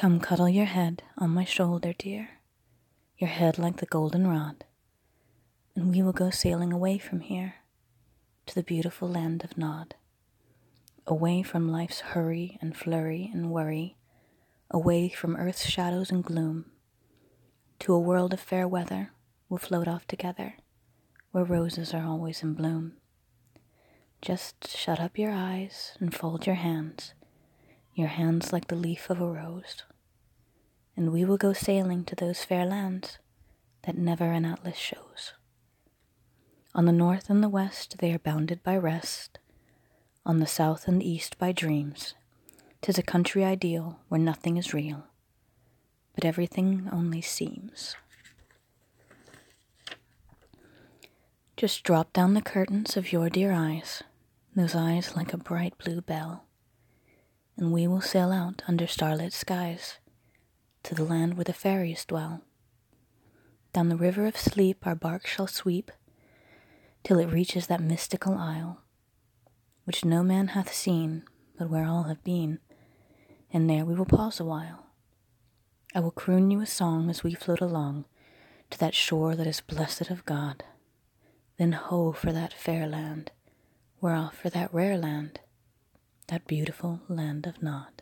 Come cuddle your head on my shoulder, dear, your head like the golden rod, and we will go sailing away from here to the beautiful land of Nod, away from life's hurry and flurry and worry, away from earth's shadows and gloom, to a world of fair weather we'll float off together, where roses are always in bloom. Just shut up your eyes and fold your hands like the leaf of a rose, and we will go sailing to those fair lands that never an atlas shows. On the north and the west they are bounded by rest, on the south and east by dreams. 'Tis a country ideal where nothing is real, but everything only seems. Just drop down the curtains of your dear eyes, those eyes like a bright blue bell, and we will sail out under starlit skies to the land where the fairies dwell. Down the river of sleep our bark shall sweep till it reaches that mystical isle, which no man hath seen, but where all have been, and there we will pause a while. I will croon you a song as we float along to that shore that is blessed of God. Then ho for that fair land, we're off for that rare land, that beautiful land of Nod.